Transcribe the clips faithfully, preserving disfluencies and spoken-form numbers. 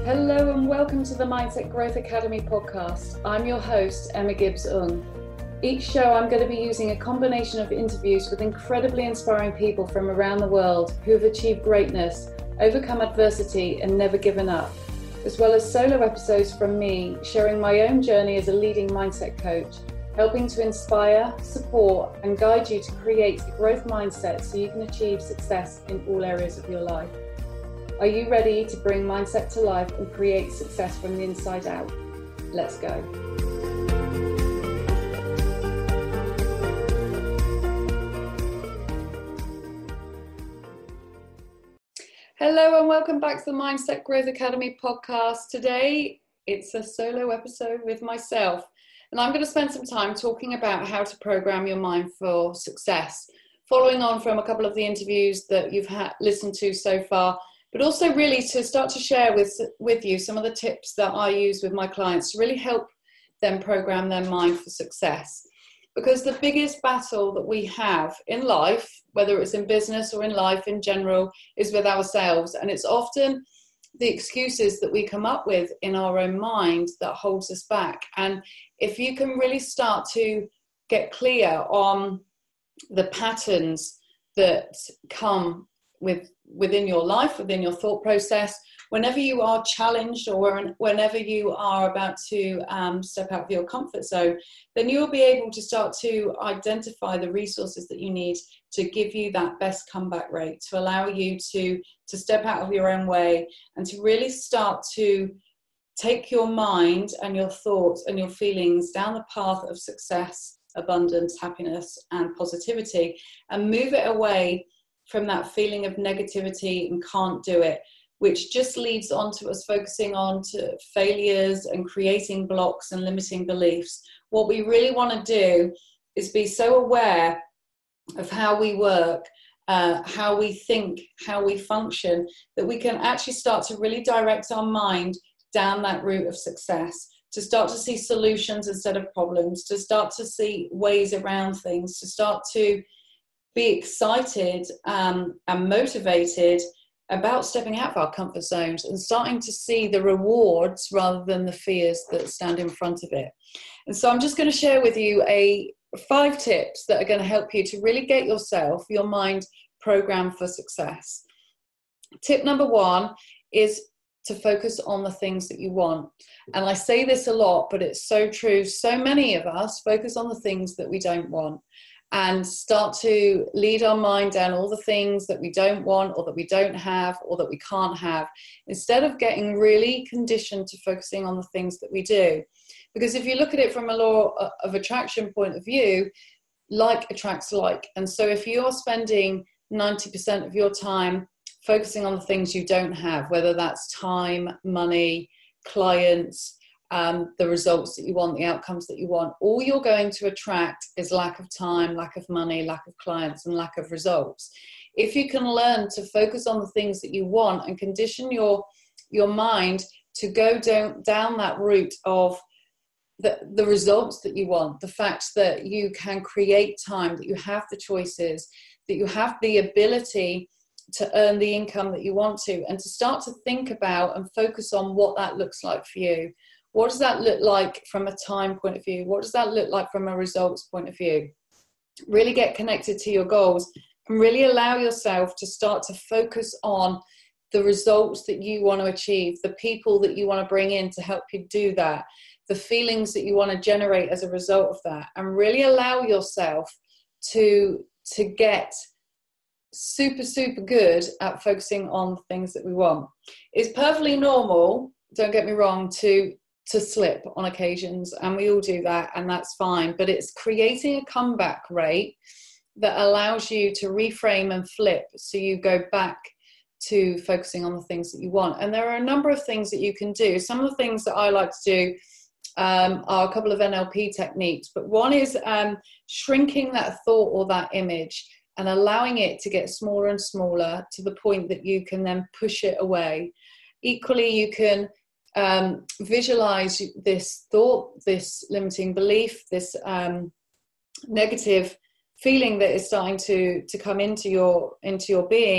Hello and welcome to the Mindset Growth Academy podcast. I'm your host, Emma Gibbs-Ung. Each show I'm going to be using a combination of interviews with incredibly inspiring people from around the world who have achieved greatness, overcome adversity and never given up, as well as solo episodes from me sharing my own journey as a leading mindset coach, helping to inspire, support and guide you to create a growth mindset so you can achieve success in all areas of your life. Are you ready to bring mindset to life and create success from the inside out? Let's go. Hello and welcome back to the Mindset Growth Academy podcast. Today, it's a solo episode with myself, and I'm going to spend some time talking about how to program your mind for success, following on from a couple of the interviews that you've had listened to so far, but also really to start to share with, with you some of the tips that I use with my clients to really help them program their mind for success. Because the biggest battle that we have in life, whether it's in business or in life in general, is with ourselves. And it's often the excuses that we come up with in our own mind that holds us back. And if you can really start to get clear on the patterns that come with within your life, within your thought process, whenever you are challenged or whenever you are about to um, step out of your comfort zone, then you'll be able to start to identify the resources that you need to give you that best comeback rate, to allow you to, to step out of your own way and to really start to take your mind and your thoughts and your feelings down the path of success, abundance, happiness, and positivity, and move it away from that feeling of negativity and can't do it, which just leads on to us focusing on to failures and creating blocks and limiting beliefs. What we really want to do is be so aware of how we work, uh, how we think, how we function, that we can actually start to really direct our mind down that route of success, to start to see solutions instead of problems, to start to see ways around things, to start to be excited um, and motivated about stepping out of our comfort zones and starting to see the rewards rather than the fears that stand in front of it. And so I'm just going to share with you a five tips that are going to help you to really get yourself, your mind programmed for success. Tip number one is to focus on the things that you want. And I say this a lot, but it's so true. So many of us focus on the things that we don't want and start to lead our mind down all the things that we don't want or that we don't have or that we can't have, instead of getting really conditioned to focusing on the things that we do. Because if you look at it from a law of attraction point of view, like attracts like. And so if you're spending ninety percent of your time focusing on the things you don't have, whether that's time, money, clients, Um, the results that you want, the outcomes that you want, all you're going to attract is lack of time, lack of money, lack of clients, and lack of results. If you can learn to focus on the things that you want and condition your your mind to go down, down that route of the, the results that you want, the fact that you can create time, that you have the choices, that you have the ability to earn the income that you want to, and to start to think about and focus on what that looks like for you. What does that look like from a time point of view? What does that look like from a results point of view? Really get connected to your goals and really allow yourself to start to focus on the results that you want to achieve, the people that you want to bring in to help you do that, the feelings that you want to generate as a result of that, and really allow yourself to, to get super, super good at focusing on the things that we want. It's perfectly normal, don't get me wrong, to to slip on occasions, and we all do that, and that's fine, but it's creating a comeback rate that allows you to reframe and flip so you go back to focusing on the things that you want. And there are a number of things that you can do. Some of the things that I like to do um, are a couple of N L P techniques, but one is um, shrinking that thought or that image and allowing it to get smaller and smaller to the point that you can then push it away. Equally, you can um, visualize this thought, this limiting belief, this um, negative feeling that is starting to, to come into your, into your being,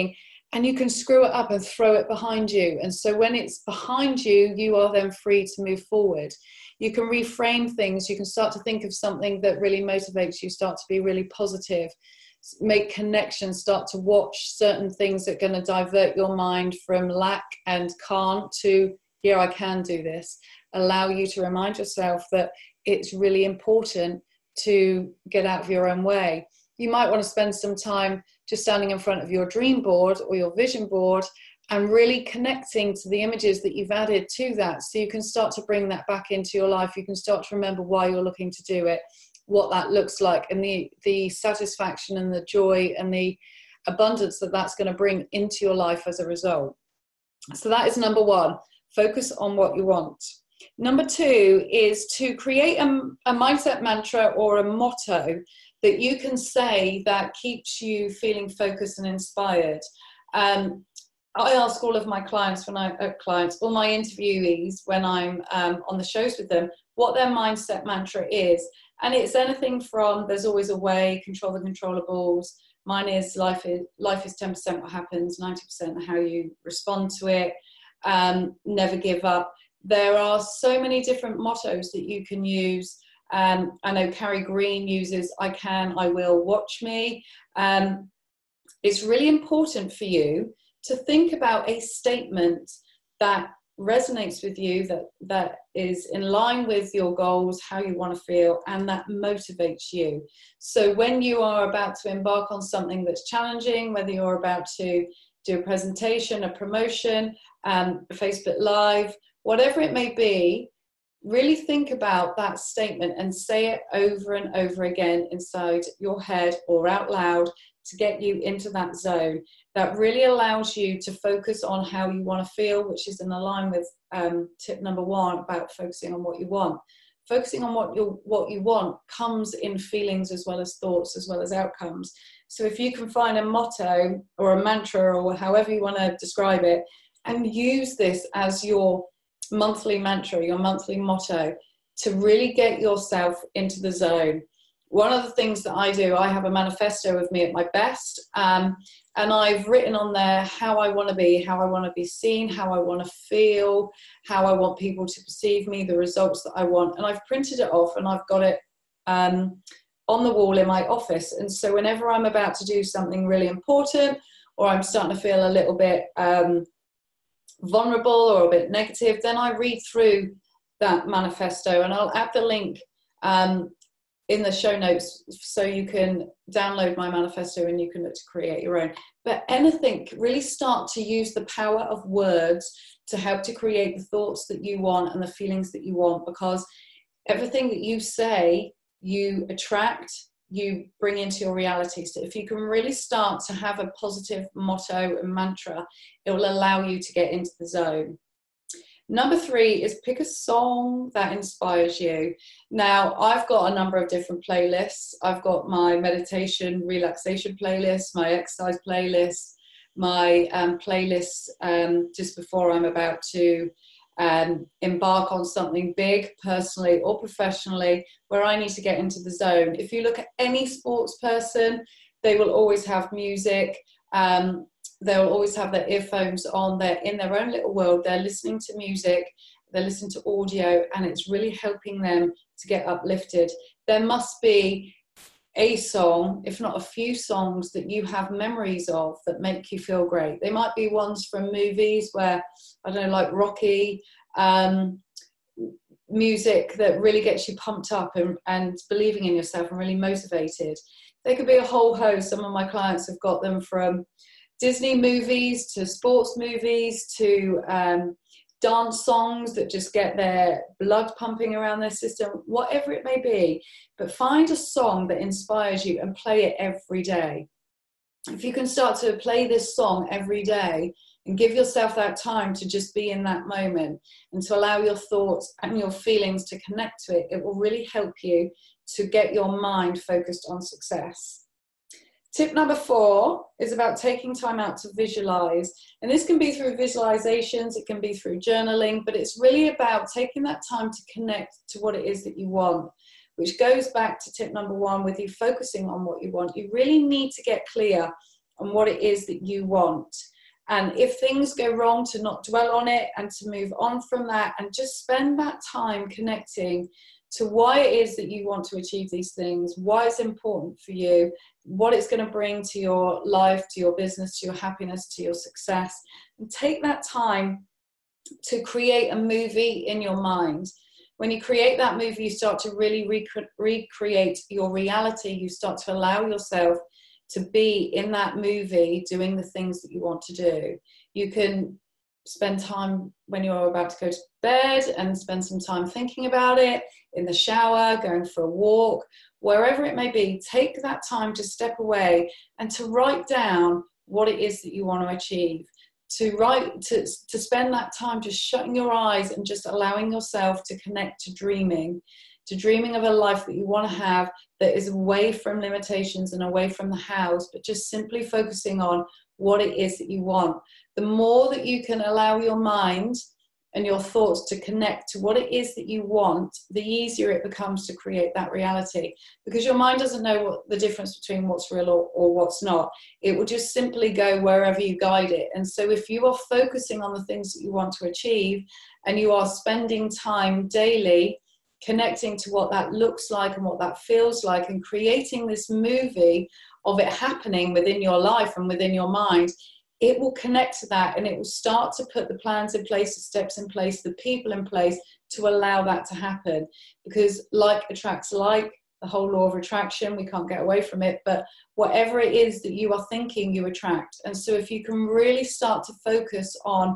and you can screw it up and throw it behind you. And so when it's behind you, you are then free to move forward. You can reframe things. You can start to think of something that really motivates you, start to be really positive, make connections, start to watch certain things that are going to divert your mind from lack and can't to, yeah, I can do this. Allow you to remind yourself that it's really important to get out of your own way. You might want to spend some time just standing in front of your dream board or your vision board and really connecting to the images that you've added to that, so you can start to bring that back into your life. You can start to remember why you're looking to do it, what that looks like, and the, the satisfaction and the joy and the abundance that that's going to bring into your life as a result. So that is number one, focus on what you want. Number two is to create a, a mindset mantra or a motto that you can say that keeps you feeling focused and inspired. Um, I ask all of my clients, when I uh, clients, all my interviewees, when I'm um, on the shows with them, what their mindset mantra is. And it's anything from there's always a way, control the controllables. Mine is life is life is ten percent what happens, ninety percent how you respond to it. Um, never give up. There are so many different mottos that you can use. Um, I know Carrie Green uses I can, I will, watch me. Um, it's really important for you to think about a statement that resonates with you, that, that is in line with your goals, how you want to feel, and that motivates you. So when you are about to embark on something that's challenging, whether you're about to do a presentation, a promotion, um, a Facebook Live, whatever it may be, really think about that statement and say it over and over again inside your head or out loud to get you into that zone. That really allows you to focus on how you want to feel, which is in line with um, tip number one about focusing on what you want. Focusing on what you what you want comes in feelings as well as thoughts as well as outcomes. So if you can find a motto or a mantra or however you want to describe it, and use this as your monthly mantra, your monthly motto, to really get yourself into the zone. One of the things that I do, I have a manifesto of me at my best, um, and I've written on there how I want to be, how I want to be seen, how I want to feel, how I want people to perceive me, the results that I want. And I've printed it off and I've got it um, on the wall in my office. And so whenever I'm about to do something really important, or I'm starting to feel a little bit um, vulnerable or a bit negative, then I read through that manifesto, and I'll add the link um, in the show notes so you can download my manifesto and you can look to create your own. But anything, really start to use the power of words to help to create the thoughts that you want and the feelings that you want, because everything that you say, you attract, you bring into your reality. So if you can really start to have a positive motto and mantra, it will allow you to get into the zone. Number three is pick a song that inspires you. Now, I've got a number of different playlists. I've got my meditation, relaxation playlist, my exercise playlist, my um, playlist um, just before I'm about to um, embark on something big, personally or professionally, where I need to get into the zone. If you look at any sports person, they will always have music. Um, They'll always have their earphones on. They're in their own little world. They're listening to music. They're listening to audio, and it's really helping them to get uplifted. There must be a song, if not a few songs, that you have memories of that make you feel great. They might be ones from movies where, I don't know, like Rocky, um, music that really gets you pumped up and, and believing in yourself and really motivated. There could be a whole host. Some of my clients have got them from Disney movies to sports movies to um, dance songs that just get their blood pumping around their system, whatever it may be. But find a song that inspires you and play it every day. If you can start to play this song every day and give yourself that time to just be in that moment and to allow your thoughts and your feelings to connect to it, it will really help you to get your mind focused on success. Tip number four is about taking time out to visualize. And this can be through visualizations, it can be through journaling, but it's really about taking that time to connect to what it is that you want, which goes back to tip number one with you focusing on what you want. You really need to get clear on what it is that you want. And if things go wrong, to not dwell on it and to move on from that and just spend that time connecting to why it is that you want to achieve these things, why it's important for you, what it's going to bring to your life, to your business, to your happiness, to your success. And take that time to create a movie in your mind. When you create that movie, you start to really rec- recreate your reality. You start to allow yourself to be in that movie doing the things that you want to do. You can spend time when you're about to go to bed and spend some time thinking about it, in the shower, going for a walk, wherever it may be. Take that time to step away and to write down what it is that you want to achieve. To write, to, to spend that time just shutting your eyes and just allowing yourself to connect to dreaming, to dreaming of a life that you want to have that is away from limitations and away from the house, but just simply focusing on what it is that you want. The more that you can allow your mind and your thoughts to connect to what it is that you want, the easier it becomes to create that reality. Because your mind doesn't know what the difference between what's real or, or what's not. It will just simply go wherever you guide it. And so if you are focusing on the things that you want to achieve and you are spending time daily connecting to what that looks like and what that feels like and creating this movie of it happening within your life and within your mind, it will connect to that and it will start to put the plans in place, the steps in place, the people in place to allow that to happen. Because like attracts like, the whole law of attraction, we can't get away from it, but whatever it is that you are thinking, you attract. And so if you can really start to focus on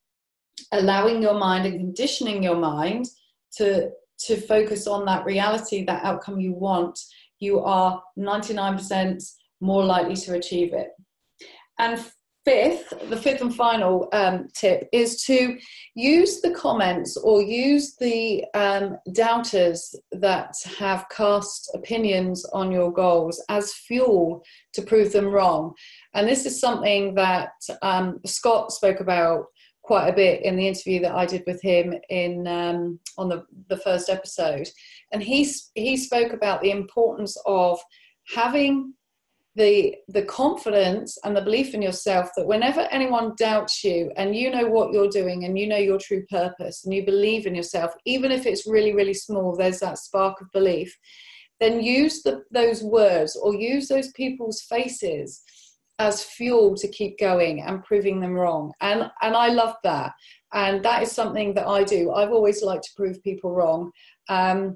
allowing your mind and conditioning your mind to, to focus on that reality, that outcome you want, you are ninety-nine percent more likely to achieve it. And Fifth, the fifth and final um, tip is to use the comments or use the um, doubters that have cast opinions on your goals as fuel to prove them wrong. And this is something that um, Scott spoke about quite a bit in the interview that I did with him in um, on the, the first episode. And he, he spoke about the importance of having the the confidence and the belief in yourself that whenever anyone doubts you and you know what you're doing and you know your true purpose and you believe in yourself, even if it's really, really small, there's that spark of belief, then use the, those words or use those people's faces as fuel to keep going and proving them wrong. And, and I love that. And that is something that I do. I've always liked to prove people wrong. Um,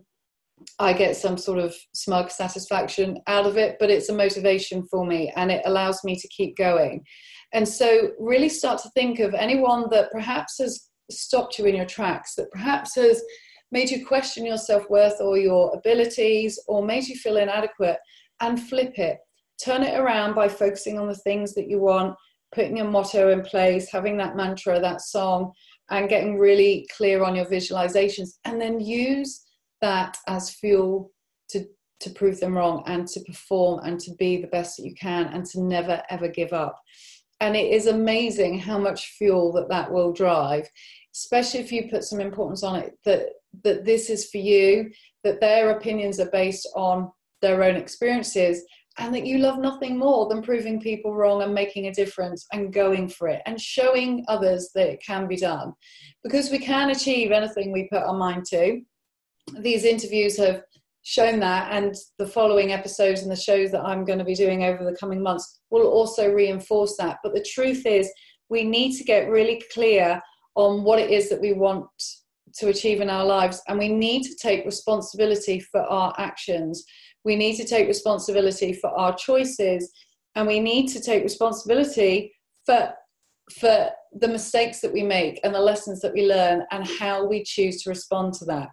I get some sort of smug satisfaction out of it, but it's a motivation for me and it allows me to keep going. And so really start to think of anyone that perhaps has stopped you in your tracks, that perhaps has made you question your self-worth or your abilities or made you feel inadequate, and flip it. Turn it around by focusing on the things that you want, putting a motto in place, having that mantra, that song, and getting really clear on your visualizations, and then use that as fuel to to prove them wrong and to perform and to be the best that you can and to never ever give up. And it is amazing how much fuel that that will drive, especially if you put some importance on it, that that this is for you, that their opinions are based on their own experiences, and that you love nothing more than proving people wrong and making a difference and going for it and showing others that it can be done, because we can achieve anything we put our mind to. These interviews have shown that, and the following episodes and the shows that I'm going to be doing over the coming months will also reinforce that. But the truth is, we need to get really clear on what it is that we want to achieve in our lives, and we need to take responsibility for our actions. We need to take responsibility for our choices, and we need to take responsibility for for the mistakes that we make and the lessons that we learn and how we choose to respond to that.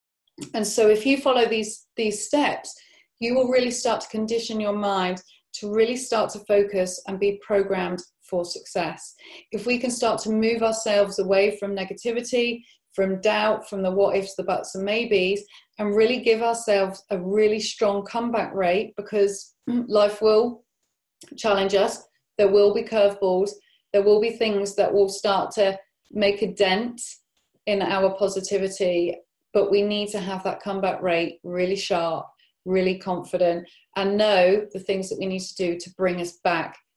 And so if you follow these, these steps, you will really start to condition your mind to really start to focus and be programmed for success. If we can start to move ourselves away from negativity, from doubt, from the what ifs, the buts and maybes, and really give ourselves a really strong comeback rate, because life will challenge us. There will be curveballs. There will be things that will start to make a dent in our positivity. But we need to have that comeback rate really sharp, really confident, and know the things that we need to do to bring us back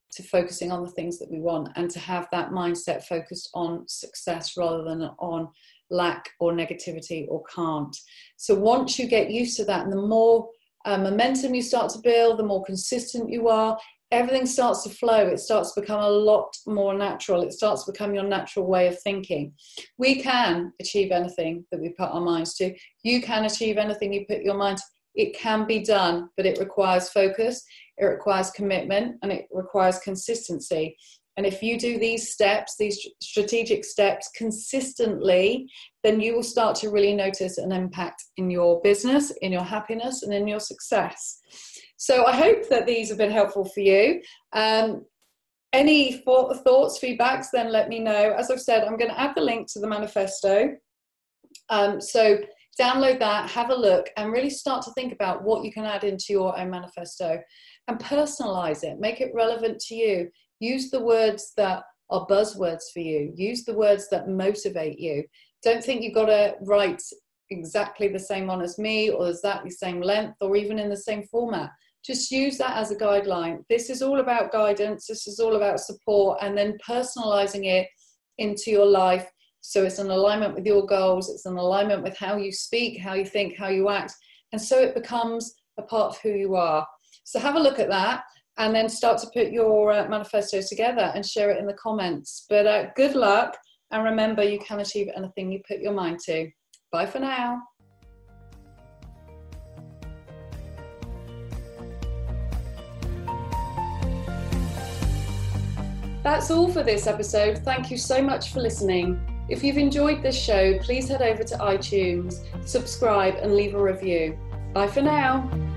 to focusing on the things that we want, and to have that mindset focused on success rather than on lack or negativity or can't. So once you get used to that, and the more uh, momentum you start to build, the more consistent you are, everything starts to flow. It starts to become a lot more natural. It starts to become your natural way of thinking. We can achieve anything that we put our minds to. You can achieve anything you put your mind to. It can be done, but it requires focus, it requires commitment, and it requires consistency. And if you do these steps, these strategic steps consistently, then you will start to really notice an impact in your business, in your happiness, and in your success. So I hope that these have been helpful for you. Um, any thoughts, feedbacks, then let me know. As I've said, I'm going to add the link to the manifesto. Um, so download that, have a look, and really start to think about what you can add into your own manifesto, and personalize it. Make it relevant to you. Use the words that are buzzwords for you. Use the words that motivate you. Don't think you've got to write exactly the same one as me, or exactly the same length, or even in the same format. Just use that as a guideline. This is all about guidance. This is all about support, and then personalizing it into your life. So it's in alignment with your goals. It's in alignment with how you speak, how you think, how you act. And so it becomes a part of who you are. So have a look at that, and then start to put your uh, manifesto together and share it in the comments. But uh, good luck. And remember, you can achieve anything you put your mind to. Bye for now. That's all for this episode. Thank you so much for listening. If you've enjoyed this show, please head over to iTunes, subscribe, and leave a review. Bye for now.